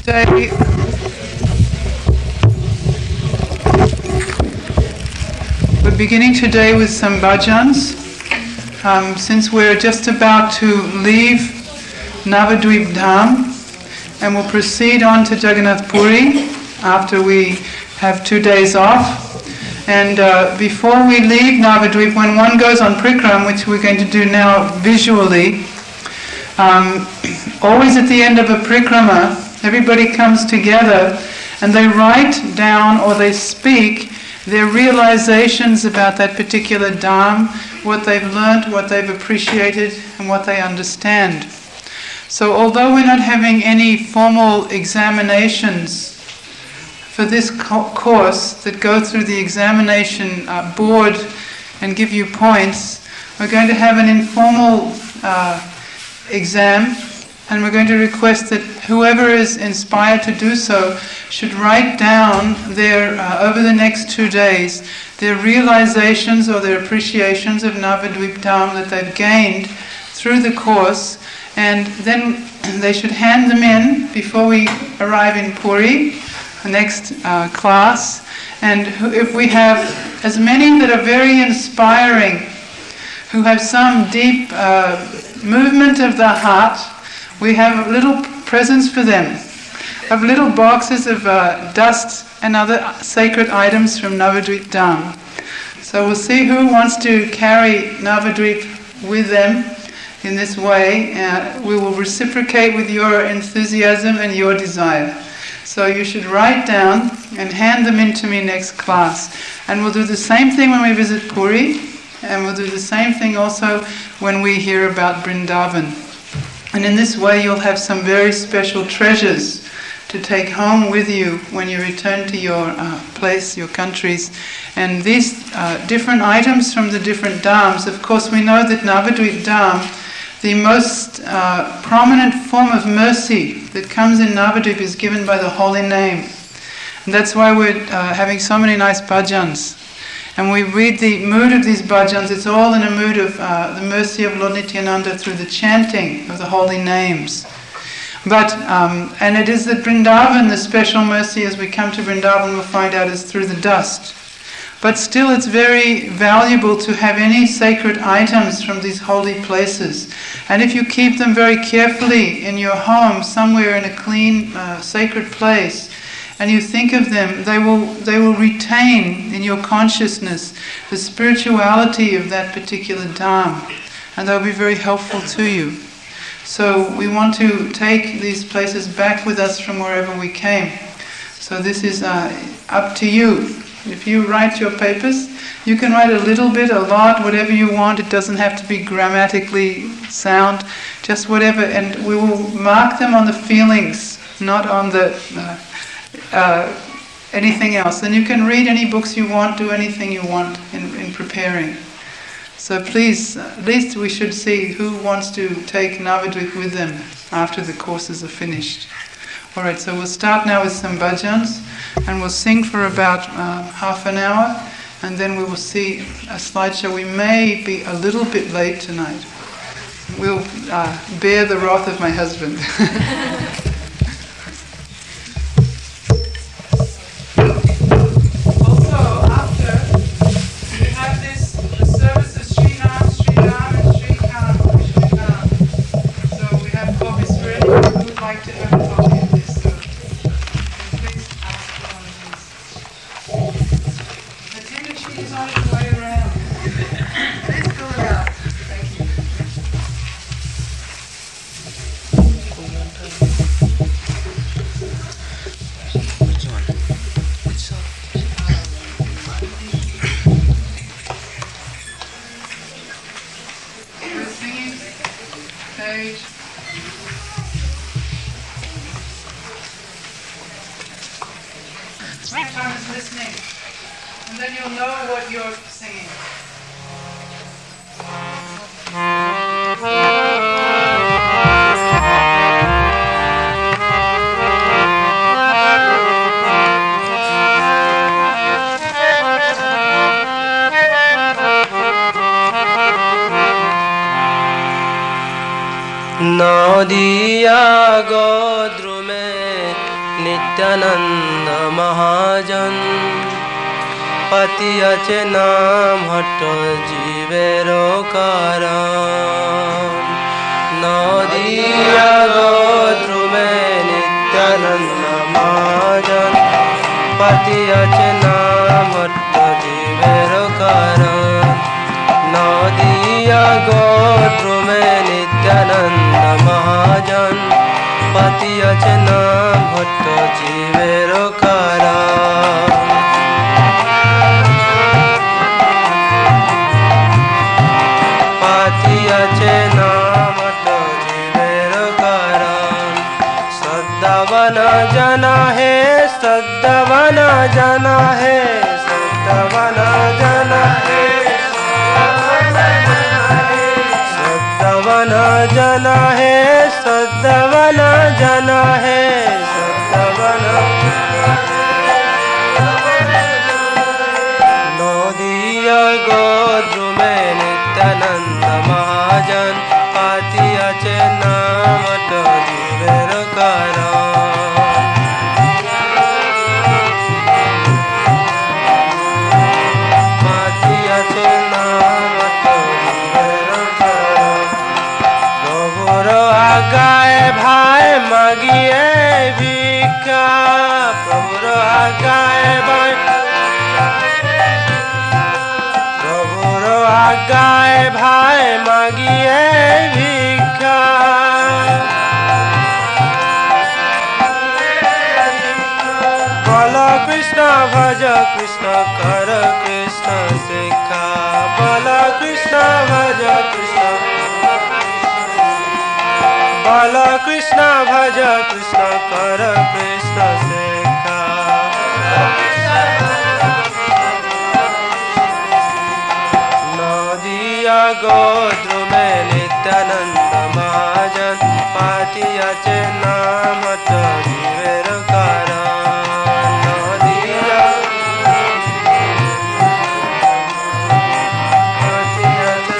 Today we're beginning today with some bhajans. Since we're just about to leave Navadvip Dham, and we'll proceed on to Jagannath Puri after we have 2 days off. And before we leave Navadvip, when one goes on Prikram, which we're going to do now visually, always at the end of a Prikrama, everybody comes together and they write down or they speak their realizations about that particular Dham, what they've learnt, what they've appreciated, and what they understand. So although we're not having any formal examinations for this course that go through the examination board and give you points, we're going to have an informal exam, and we're going to request that whoever is inspired to do so should write down their, over the next 2 days, their realizations or their appreciations of Navadvip Dham that they've gained through the course, and then they should hand them in before we arrive in Puri, the next class. And if we have as many that are very inspiring, who have some deep movement of the heart, we have little presents for them, of little boxes of dust and other sacred items from Navadvip Dham. So we'll see who wants to carry Navadvip with them in this way. We will reciprocate with your enthusiasm and your desire. So you should write down and hand them in to me next class. And we'll do the same thing when we visit Puri, and we'll do the same thing also when we hear about Vrindavan. And in this way you'll have some very special treasures to take home with you when you return to your place, your countries. And these different items from the different dhams, of course we know that Navadvip Dham, the most prominent form of mercy that comes in Navadvip is given by the holy name. And that's why we're having so many nice bhajans. And we read the mood of these bhajans, it's all in a mood of the mercy of Lord Nityananda through the chanting of the holy names. But, and it is that Vrindavan, the special mercy as we come to Vrindavan, we'll find out is through the dust. But still it's very valuable to have any sacred items from these holy places. And if you keep them very carefully in your home, somewhere in a clean, sacred place, and you think of them, they will retain in your consciousness the spirituality of that particular dham, and they'll be very helpful to you. So we want to take these places back with us from wherever we came. So this is up to you. If you write your papers, you can write a little bit, a lot, whatever you want. It doesn't have to be grammatically sound, just whatever, and we will mark them on the feelings, not on the anything else. And you can read any books you want, do anything you want in preparing. So please, at least we should see who wants to take Navadvip with them after the courses are finished. Alright, so we'll start now with some bhajans, and we'll sing for about half an hour, and then we will see a slideshow. We may be a little bit late tonight. We'll bear the wrath of my husband. नदिया गोद्रु में नित्यानंद महाजन पति আছে नाम हट जीवेर कारण नदिया ध्रुवे नित्यानंद महाजन पति আছে नाम हट जीवेर कारण नदिया ध्रुवे नित्यानंद महाजन पति আছে नाम हट जीवेर कारण আছে नाम तो जीवेर कारण सद्दावन जाना है सद्दावन जाना है सद्दावन जाना है सद्दावन जाना है सद्दावन जाना है सद्दावन नदिया गोद्र में नित्यानंद महाजन पाति আছে नाम तो जीवेर कारण पाति আছে नाम तो जीवेर कारण प्रभुर आगाए भाई मागिए भिक्षा प्रभुर आगाए भाई आगाए भाई मागिए भिक्षा बोल कृष्ण भज कृष्ण कर कृष्ण शिक्षा बोल कृष्ण भज कृष्ण बोल कृष्ण भज कृष्ण कर कृष्ण शिक्षा गोद्र में नित्यानंद महाजन पाति আছে नाम तो जीवेर कारण नदिया पाति আছে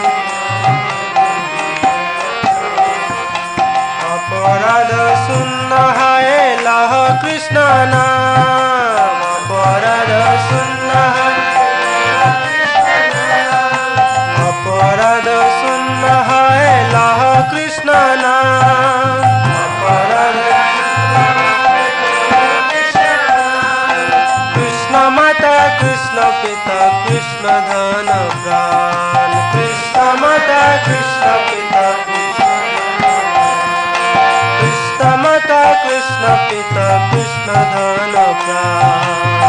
अपराध शून्य है लह कृष्ण नाम अपराध शून्य है अपराध शून्य है लह कृष्ण नाम अपराध कृष्ण माता कृष्ण पिता कृष्ण धन प्राण कृष्ण माता कृष्ण पिता कृष्ण माता कृष्ण पिता कृष्ण धन प्राण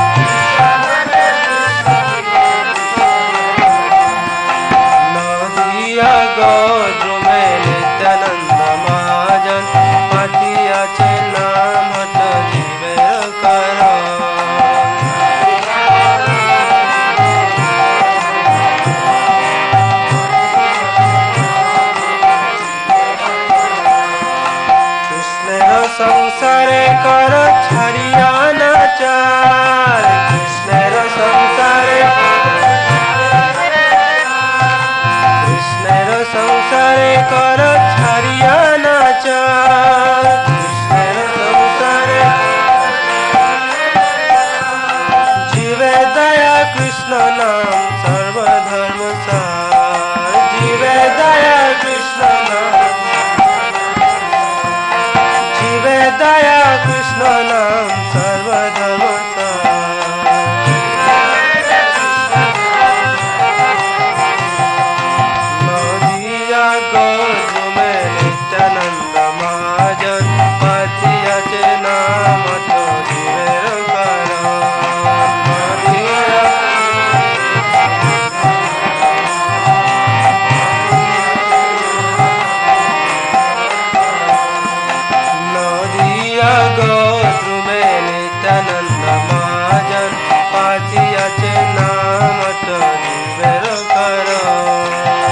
गोद्र में नित्यानंद महाजन पाति আছে नाम हट जीवेर कारण कृष्णेर संसारे कर छाड़िया नाचार कृष्णेर संसारे संसारे कर छाड़िया नाचार कृष्णेर संसारे जीवे दया कृष्ण नाम सर्वधर्म सार जीवे दया कृष्ण नाम जीवे दया कृष्ण नाम सर्वधर्म गोद्र में नित्यानंद महाजन पाति আছে नाम तो जीवेर नदिया गोद्र में नित्यानंद महाजन पाति আছে नाम तो जीवेर कारण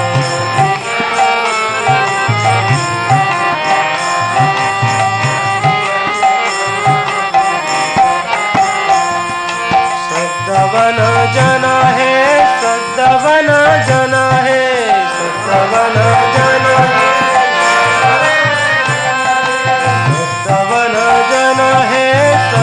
सद्दावन जाना है सद्दावन जाना है सद्दावन जाना है सद्दावन जाना है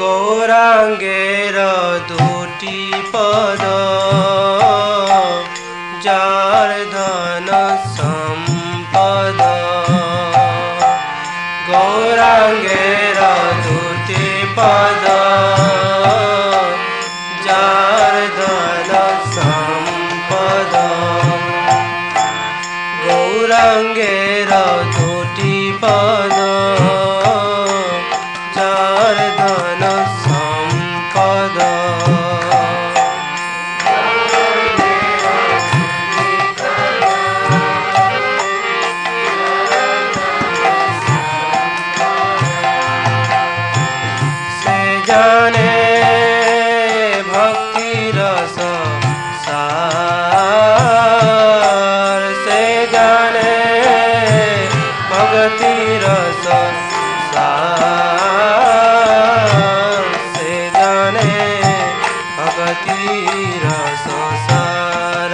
গৌরাঙ্গের দুটি পদ যার ধন সম্পদ গৌরাঙ্গের দুটি পদ যার ধন সম্পদ গৌরাঙ্গের দুটি পদ যার ধন সম্পদ সে জানে ভক্তি রস সার সে জানে ভক্তি রস সার সে জানে ভক্তি রস সার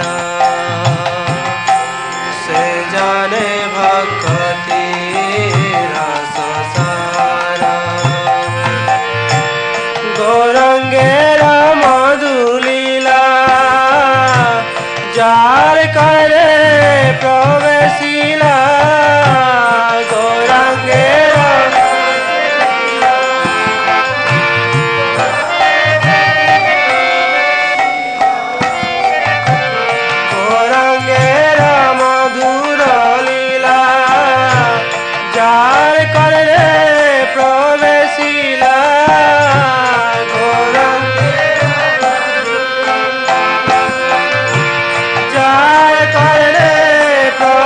সে জানে ভক্তি রস সার গৌরাঙ্গের মধুলীলা যার করে প্রবেশিলা গৌরাঙ্গের গৌরাঙ্গের মধুর লীলা যার করে প্রবেশিলা যার করে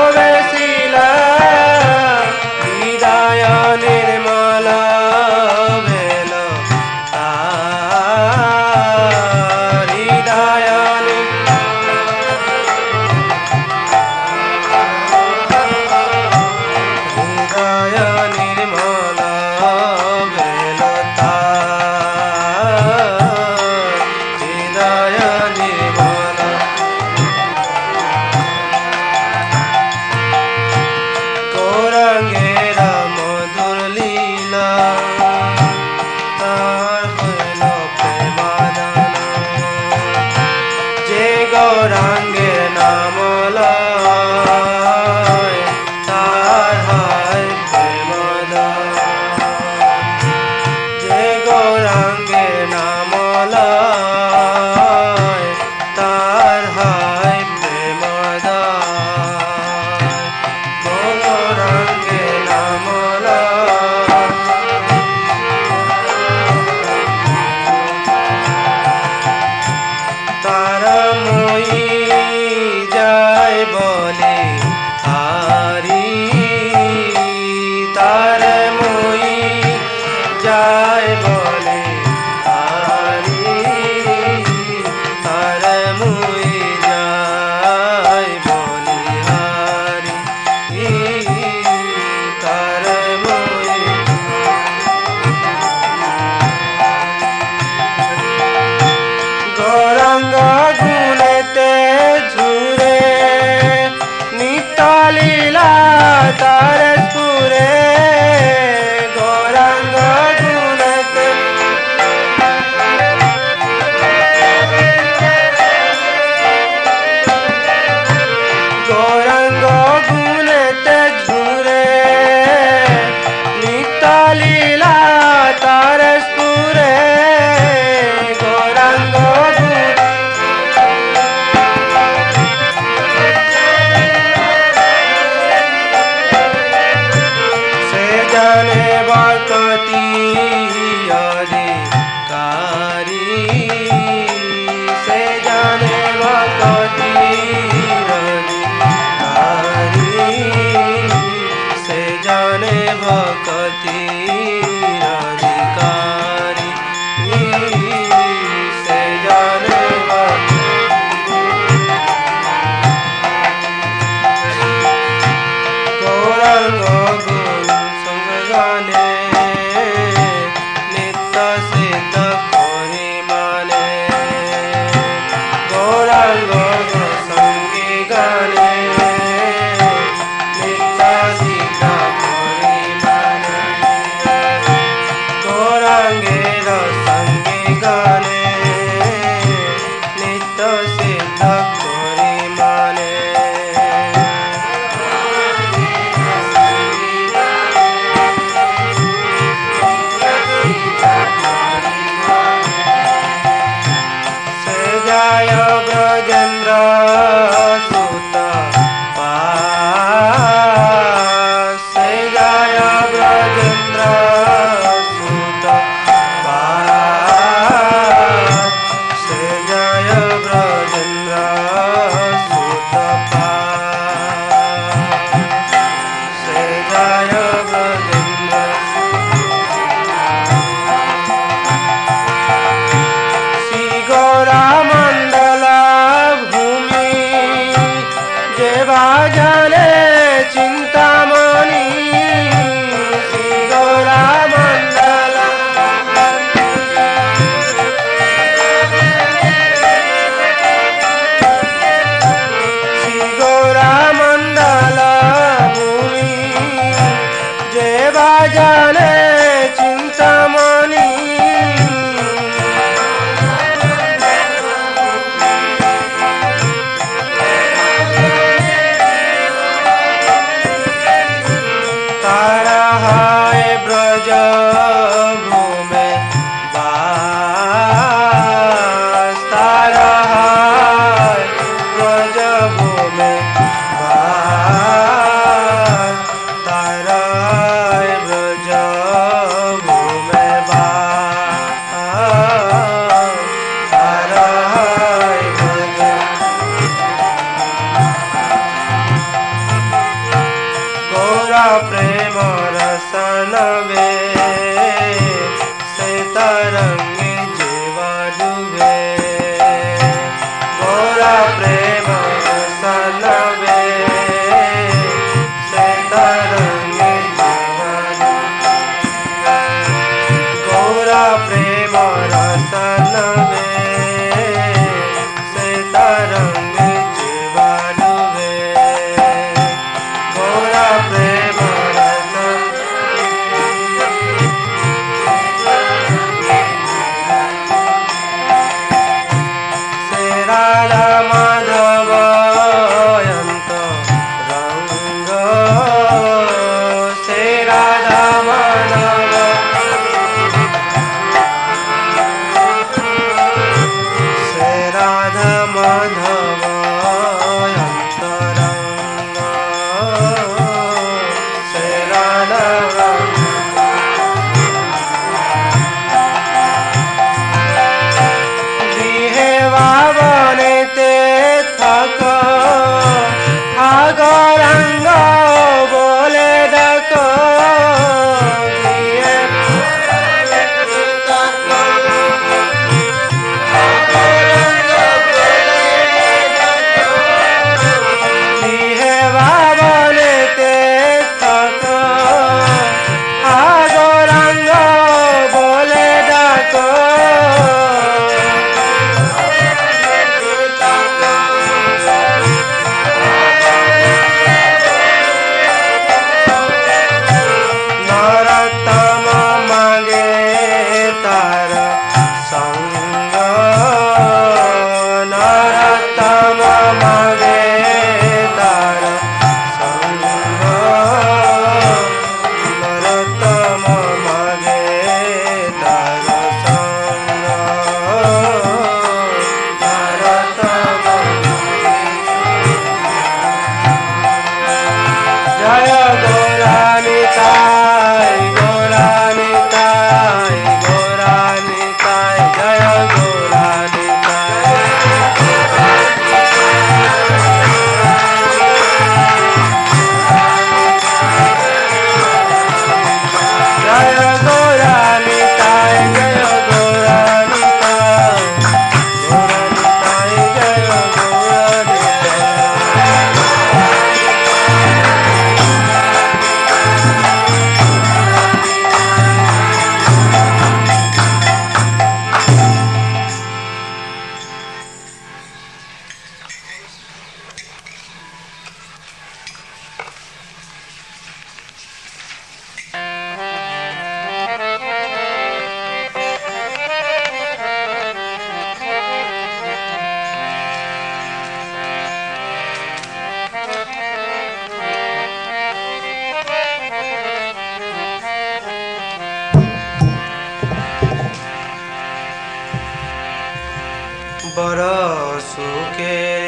সুখের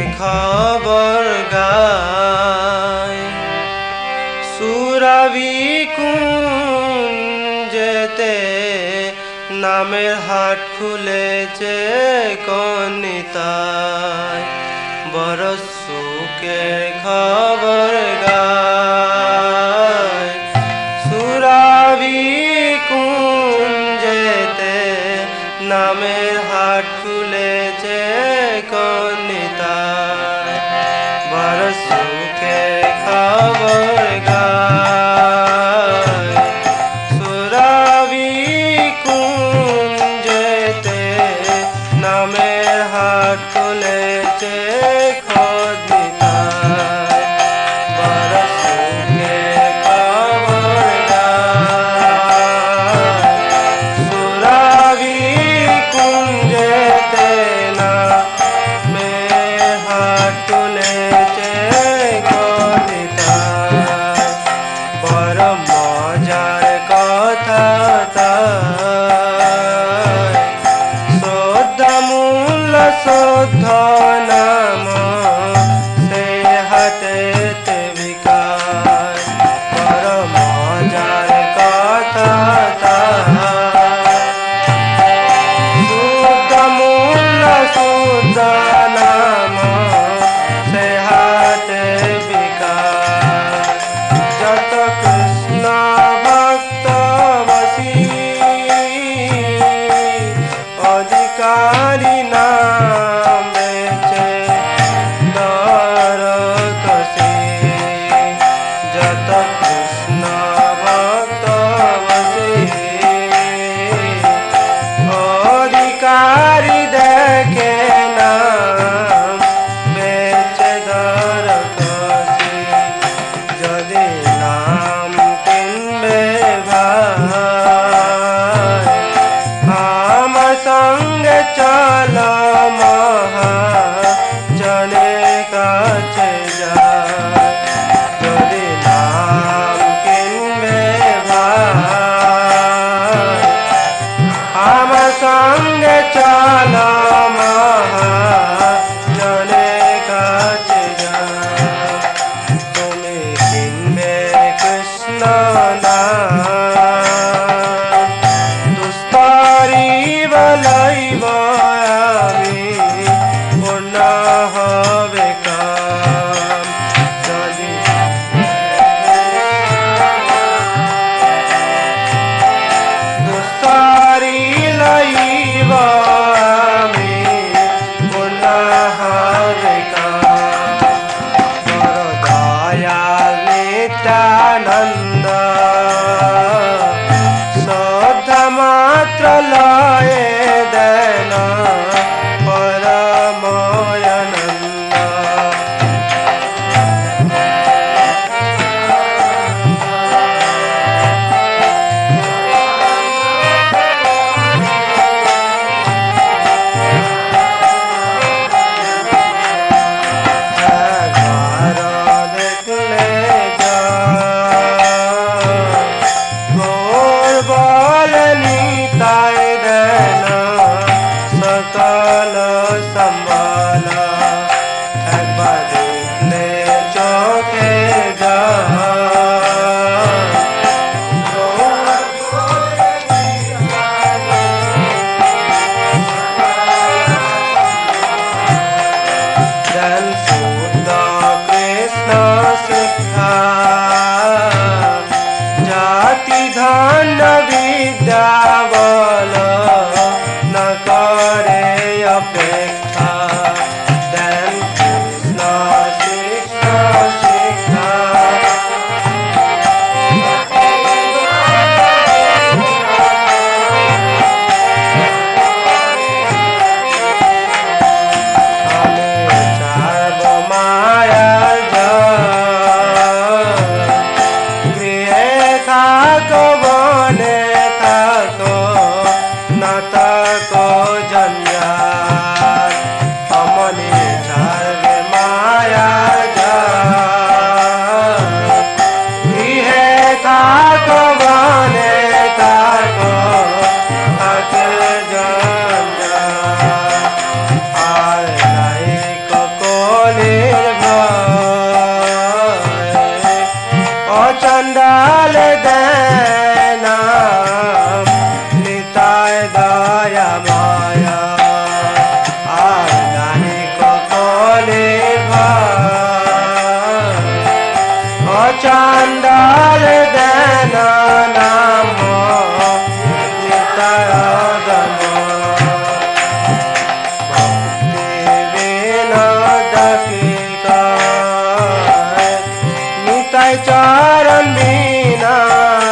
খবর গায় সুরভি কুঞ্জেতে নামের হাট খুলেছে কনিতায় বড় সুখের খবর গায় সুরভি কুঞ্জেতে নামের হাট খুলেছে কনিতায় বড় সুখের খবর গায় সুরভি কুঞ্জেতে নামের হাট খুলেছে কনিতায় বড় সুখের খবর গায় সুরভি কুঞ্জেতে নামের হাট খুলেছে কনিতায় বড় মজার কথা তাই শ্রদ্ধা মূল্য শ্রদ্ধ নাম সে হাটেতে বিকায় বড় মজার কথা তাই শুদ্ধ মূল্য শুদ্ধ নাম সে হাটে বিকায় যত কৃষ্ণ ভক্ত বসি অধিকারী নাম বেচে নরকসি যত কৃষ্ণ ভক্ত বসি অধিকারী संगे चलो महाजने काछे जाय যদি নাম কিনবে ভাই আমার সঙ্গে চলো মহাজনে কাছে যাই তুমি কিনবে কৃষ্ণ নাম দুস্তরি বলইব আমি পূর্ণ হবে কাম যদি দুস্তরি লইব আমি পূর্ণ হবে কাম বড় দয়াল নিত্যানন্দ শ্রদ্ধা মাত্র লয়ে দেন পরময়ানন্দ একবার দেখলে গৌর বলনি তাই দেন সকল সম্বল একবার দেখলে চোখে দেন শুদ্ধ কৃষ্ণ শিক্ষা জাতি ধন বিদ্যা বল ন করে অপেক্ষা দেন কৃষ্ণ শিক্ষা শিক্ষা আমি চাইব মায়ার জয় গৃহে থাকো বনে থাকো না থাকো জঞ্জাল অমনি ছাড়বে মায়ার জয় গৃহে থাকো বনে থাকো থাকে জঞ্জাল আর নাই কলির ভয় অচণ্ডাল দেন নিতাই দয়া মায়া আর নাহি কলির ভয় অচণ্ডাল দেন নাম নিতাই দম নিতাই চরণ বিনা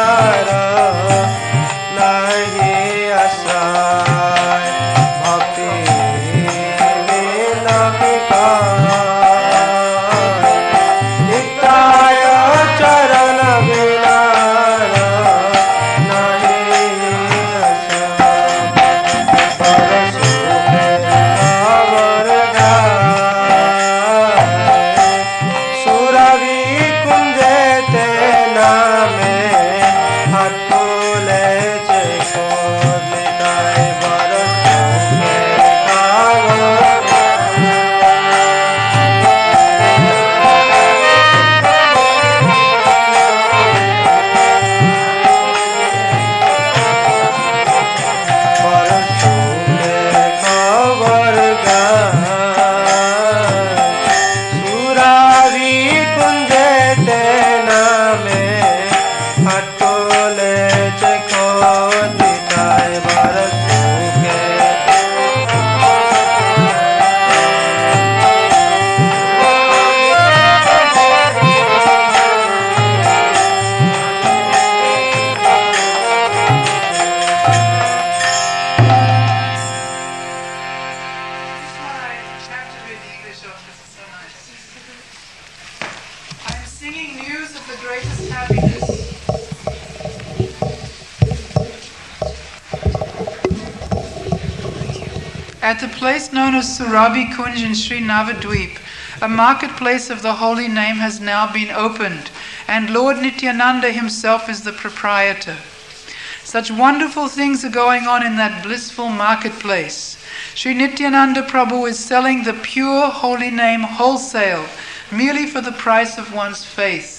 At the place known as Surabhi Kunj in Sri Navadvip, a marketplace of the holy name has now been opened, and Lord Nityananda himself is the proprietor. Such wonderful things are going on in that blissful marketplace. Sri Nityananda Prabhu is selling the pure holy name wholesale, merely for the price of one's faith.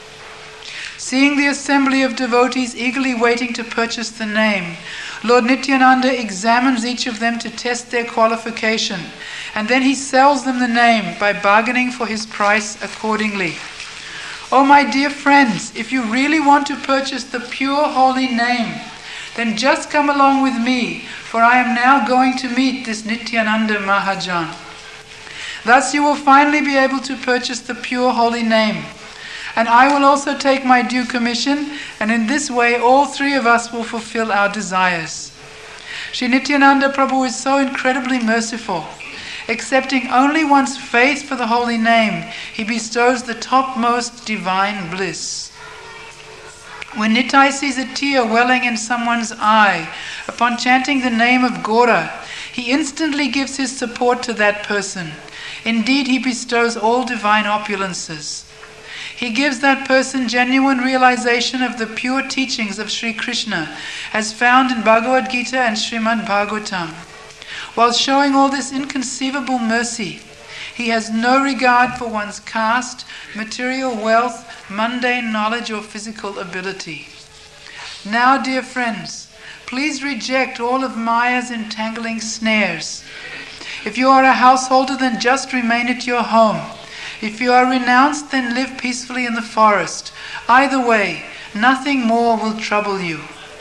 Seeing the assembly of devotees eagerly waiting to purchase the name, Lord Nityananda examines each of them to test their qualification, and then he sells them the name by bargaining for his price accordingly. Oh my dear friends, if you really want to purchase the pure holy name, then just come along with me, for I am now going to meet this Nityananda Mahajan. Thus you will finally be able to purchase the pure holy name. And I will also take my due commission, and in this way all three of us will fulfill our desires. Sri Nityananda Prabhu is so incredibly merciful. Accepting only one's faith for the holy name, he bestows the topmost divine bliss. When Nitai sees a tear welling in someone's eye upon chanting the name of Gaura, he instantly gives his support to that person. Indeed, he bestows all divine opulences. He gives that person genuine realization of the pure teachings of Sri Krishna, as found in Bhagavad Gita and Srimad Bhagavatam. While showing all this inconceivable mercy, he has no regard for one's caste, material wealth, mundane knowledge or physical ability. Now, dear friends, please reject all of Maya's entangling snares. If you are a householder, then just remain at your home. If you are renounced, then live peacefully in the forest. Either way, nothing more will trouble you.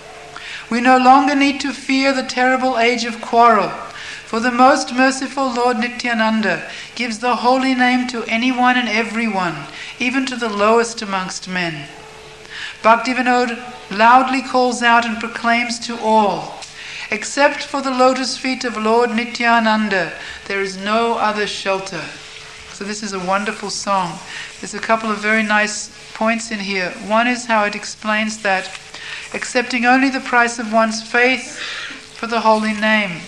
We no longer need to fear the terrible age of quarrel, for the most merciful Lord Nityananda gives the holy name to anyone and everyone, even to the lowest amongst men. Bhaktivinoda loudly calls out and proclaims to all, except for the lotus feet of Lord Nityananda, there is no other shelter. So this is a wonderful song. There's a couple of very nice points in here. One is how it explains that accepting only the price of one's faith for the holy name,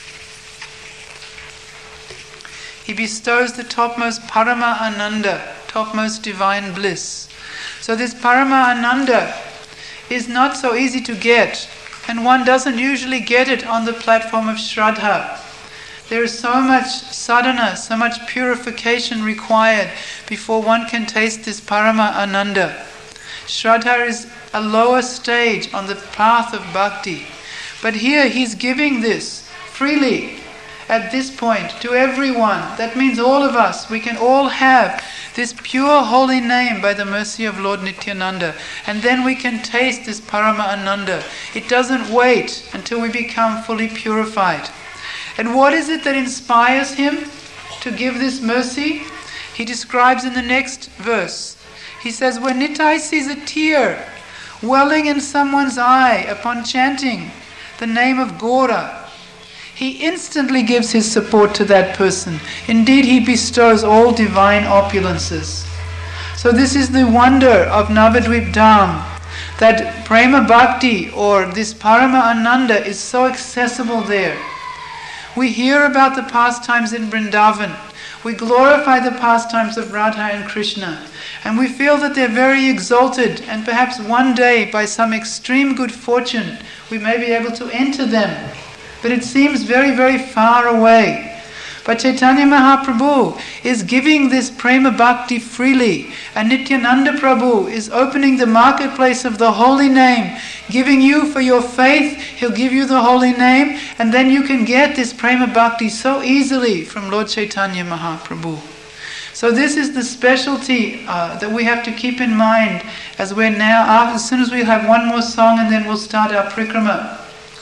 he bestows the topmost Parama Ananda, topmost divine bliss. So this Parama Ananda is not so easy to get, and one doesn't usually get it on the platform of Shraddha. There is so much sadhana, so much purification required before one can taste this Parama Ananda. Shraddha is a lower stage on the path of bhakti. But here he's giving this freely at this point to everyone. That means all of us. We can all have this pure holy name by the mercy of Lord Nityananda. And then we can taste this Parama Ananda. It doesn't wait until we become fully purified. And what is it that inspires him to give this mercy? He describes in the next verse. He says, when Nitai sees a tear welling in someone's eye upon chanting the name of Gaura, he instantly gives his support to that person. Indeed, he bestows all divine opulences. So this is the wonder of Navadvip Dham, that Prema Bhakti or this Parama Ananda is so accessible there. We hear about the pastimes in Vrindavan. We glorify the pastimes of Radha and Krishna. And we feel that they're very exalted, and perhaps one day, by some extreme good fortune, we may be able to enter them. But it seems very, very far away. But Chaitanya Mahaprabhu is giving this Prema Bhakti freely, and Nityananda Prabhu is opening the marketplace of the holy name, giving you for your faith. He'll give you the holy name, and then you can get this Prema Bhakti so easily from Lord Chaitanya Mahaprabhu. So this is the specialty that we have to keep in mind as we're now, as soon as we have one more song, and then we'll start our Parikrama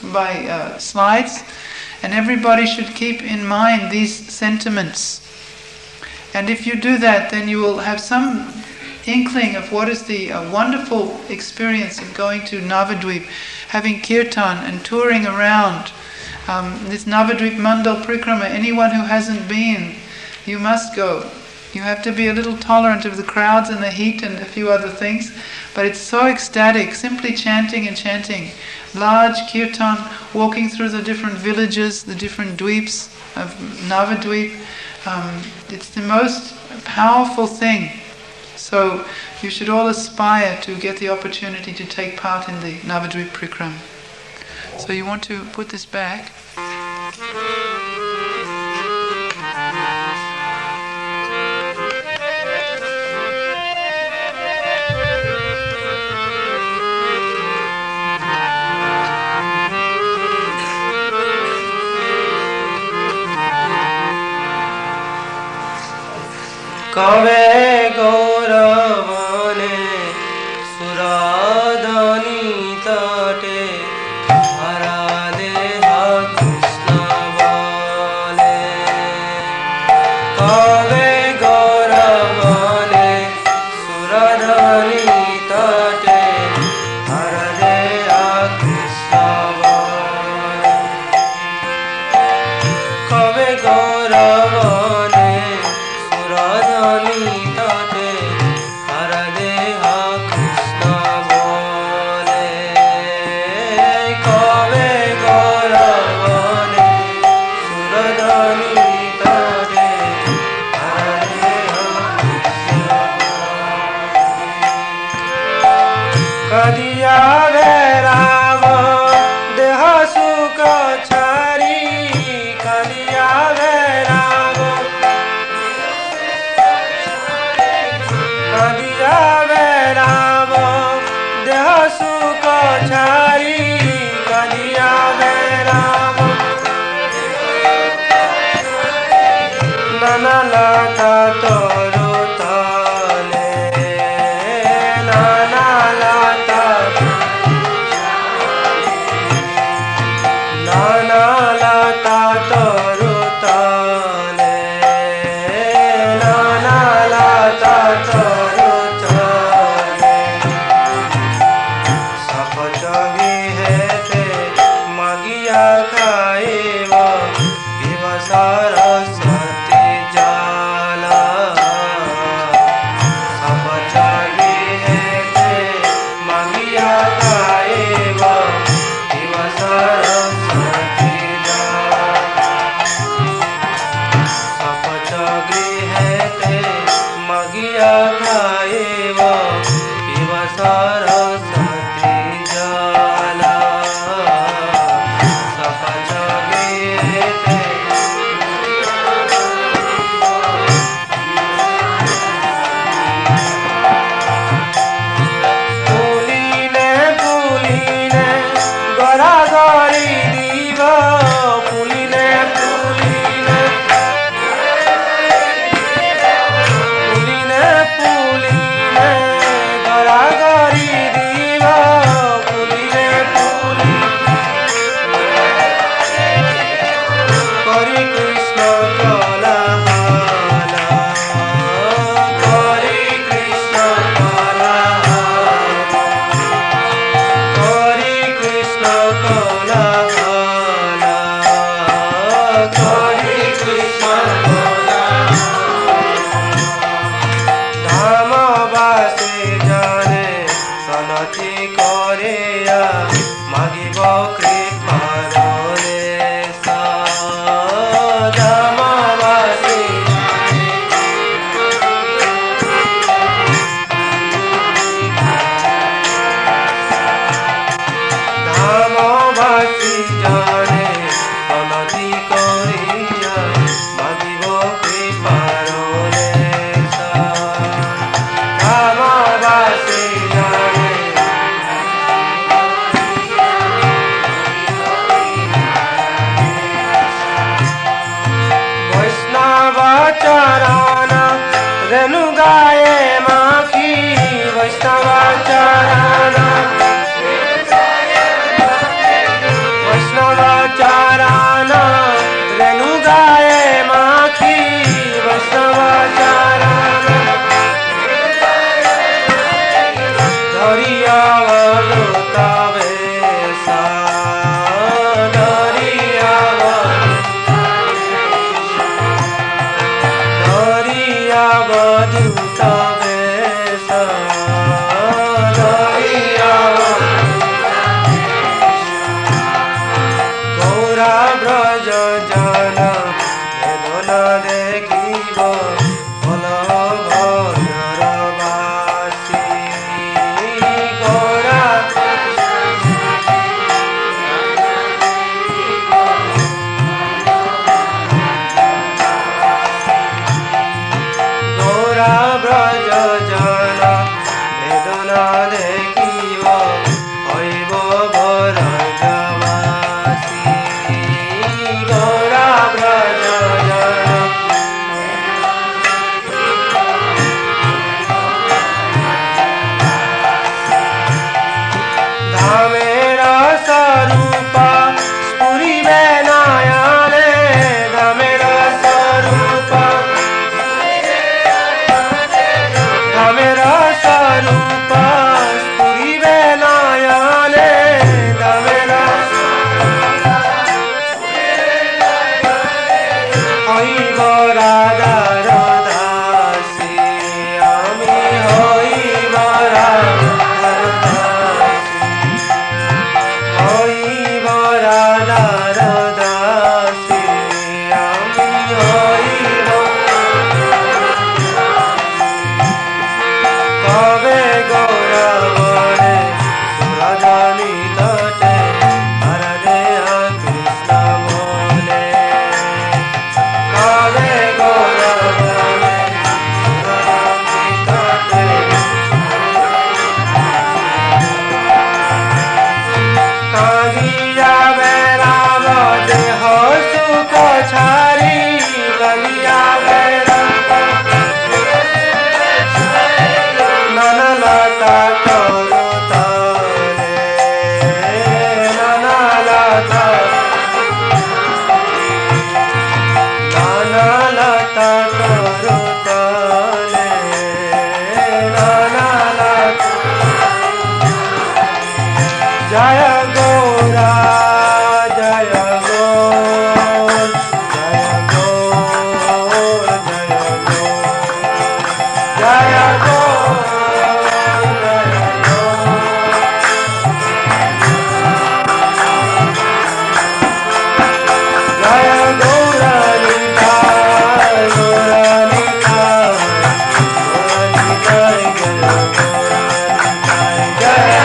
by slides. And everybody should keep in mind these sentiments. And if you do that, then you will have some inkling of what is the wonderful experience of going to Navadvip, having kirtan and touring around. This Navadvip Mandal Parikrama, anyone who hasn't been, you must go. You have to be a little tolerant of the crowds and the heat and a few other things. But it's so ecstatic, simply chanting and chanting. Large kirtan, walking through the different villages, the different dweeps of Navadweep. It's the most powerful thing. So you should all aspire to get the opportunity to take part in the Navadweep Prikrama. So you want to put this back. कवे गौरवने सुराधनी तटे हरा देह कृष्ण बने कवे गौरवने सुराधनी तटे हरा देह कृष्ण बने कवे गौरवने कदिया वे राम देह सुख छारी कदिया वे राम कदिया वे राम देह सुख छारी कदिया वे राम नाना लता तोरो तले नाना लता तोरो तले नाना लता तोरो तले सपच विहेते मगिया खाइब पिब सरस्वती जल ব্রজ জন বেদনা দেখিব বল ভদ্রবাসী গৌরা গৌরা ব্রজ জন বেদনা দেখিব হইব ভদ্রবাসী গৌরা ব্রজ জন ধামের স্বরূপ স্ফুরিবে নয়নে ধামের স্বরূপ ধামের স্বরূপ স্ফুরিবে নয়নে ধামের হইব রাধার দাসী আমি হইব রাধার দাসী হইব রাধার দাসী আমি হইব কবে গৌরবরে সুরজনী তটে হরে কৃষ্ণ বলে কবে গৌরবরে সুরজনী তটে কাঁদিয়া বেড়াব দেহ সুখ ছাড়ি কাঁদিয়া বেড়াব নানালতা তরু তলে নানালতা নানালতা তরু তলে নানালতা জয় গৌরা জয় গৌর জয় গৌর জয় গৌর জয় গৌর জয় গৌরানিতায় গৌরানিতায় গৌরানিতায় গৌরানিতায় জয়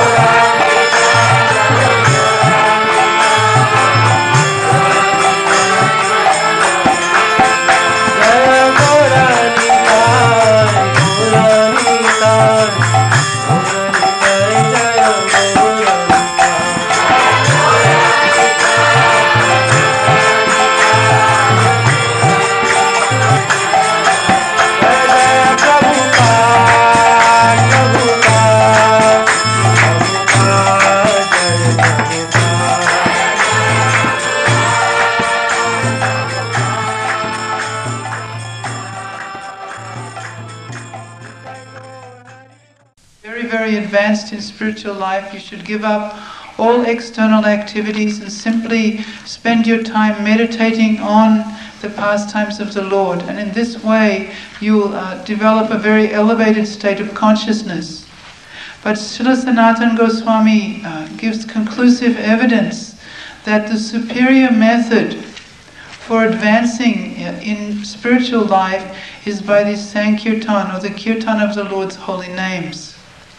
very advanced in spiritual life, you should give up all external activities and simply spend your time meditating on the pastimes of the Lord. And in this way, you'll develop a very elevated state of consciousness. But Srila Sanatana Goswami gives conclusive evidence that the superior method for advancing in spiritual life is by the Sankirtan, or the Kirtan of the Lord's holy names.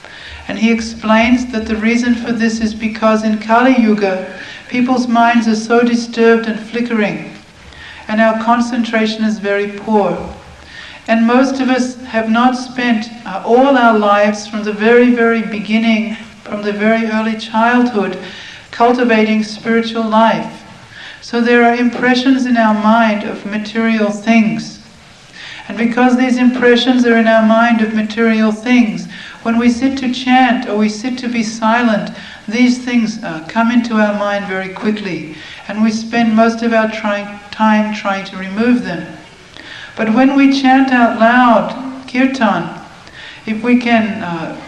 And he explains that the reason for this is because in Kali Yuga, people's minds are so disturbed and flickering, and our concentration is very poor. And most of us have not spent all our lives from the very, very beginning, from the very early childhood, cultivating spiritual life. So there are impressions in our mind of material things. And because these impressions are in our mind of material things, when we sit to chant or we sit to be silent, these things come into our mind very quickly, and we spend most of our time trying to remove them. But when we chant out loud kirtan, if we can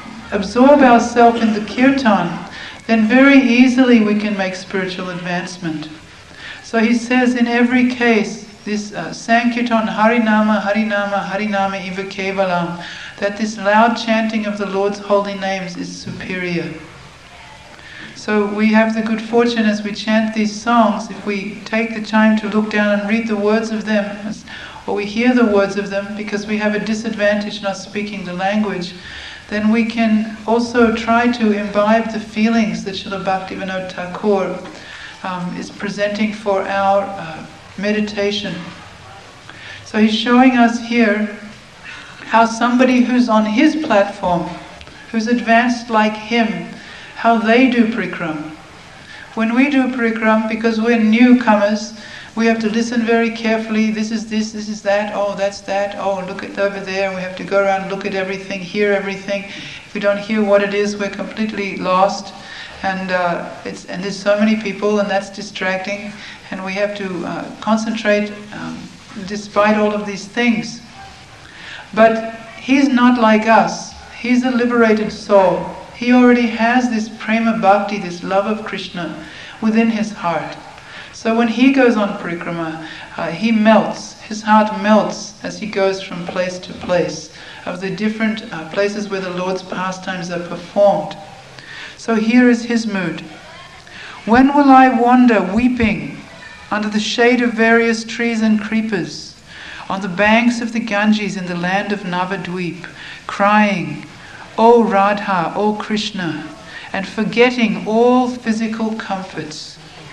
absorb ourselves in the kirtan, then very easily we can make spiritual advancement. So he says in every case, this Sankirtan Harinama, Harinama, Harinama Iva Kevalam, that this loud chanting of the Lord's holy names is superior. So we have the good fortune as we chant these songs, if we take the time to look down and read the words of them, or we hear the words of them because we have a disadvantage not speaking the language, then we can also try to imbibe the feelings that Srila Bhaktivinoda Thakur is presenting for our meditation. So he's showing us here how somebody who's on his platform, who's advanced like him, how they do parikram. When we do parikram, because we're newcomers, we have to listen very carefully. This is this is that, oh that's that, oh look at over there. We have to go around, look at everything, hear everything. If we don't hear what it is, we're completely lost. And there's so many people, and that's distracting. And we have to concentrate despite all of these things. But he's not like us. He's a liberated soul. He already has this prema bhakti, this love of Krishna within his heart. So when he goes on parikrama, he melts. His heart melts as he goes from place to place of the different places where the Lord's pastimes are performed. So here is his mood. When will I wander weeping under the shade of various trees and creepers, on the banks of the Ganges in the land of Navadvip, crying, O Radha, O Krishna, and forgetting all physical comforts?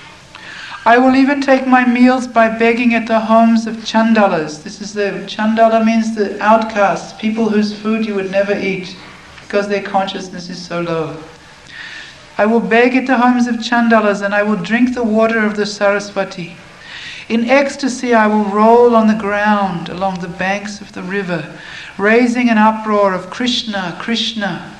I will even take my meals by begging at the homes of chandalas. Chandala means the outcasts, people whose food you would never eat because their consciousness is so low. I will beg at the homes of chandalas, and I will drink the water of the Saraswati. In ecstasy I will roll on the ground along the banks of the river, raising an uproar of Krishna, Krishna.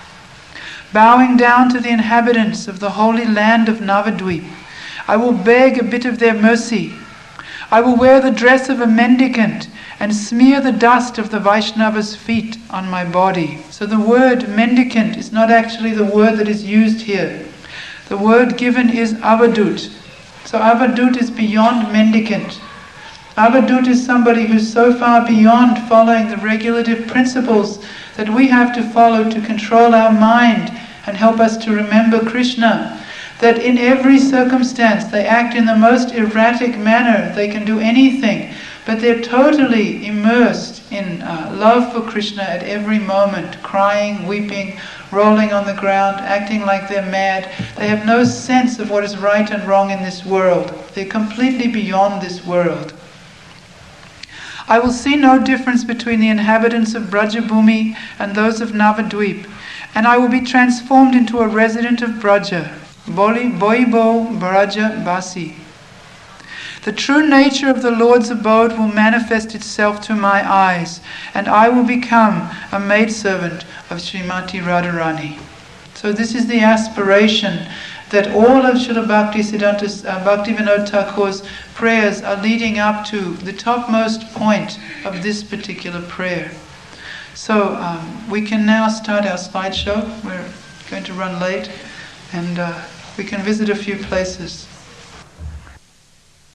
Bowing down to the inhabitants of the holy land of Navadvip, I will beg a bit of their mercy. I will wear the dress of a mendicant and smear the dust of the Vaishnava's feet on my body. So the word mendicant is not actually the word that is used here. The word given is avadut. So avadut is beyond mendicant. Avadut is somebody who's so far beyond following the regulative principles that we have to follow to control our mind and help us to remember Krishna. That in every circumstance they act in the most erratic manner. They can do anything, but they're totally immersed in love for Krishna at every moment, crying, weeping, rolling on the ground, acting like they're mad. They have no sense of what is right and wrong in this world. They're completely beyond this world. I will see no difference between the inhabitants of Brajabhumi and those of Navadvip, and I will be transformed into a resident of Braja. Boibo Braja Basi. The true nature of the Lord's abode will manifest itself to my eyes, and I will become a maidservant of Srimati Radharani. So this is the aspiration that all of Srila Bhaktivinoda Thakur's prayers are leading up to, the topmost point of this particular prayer. So we can now start our slideshow. We're going to run late, and we can visit a few places.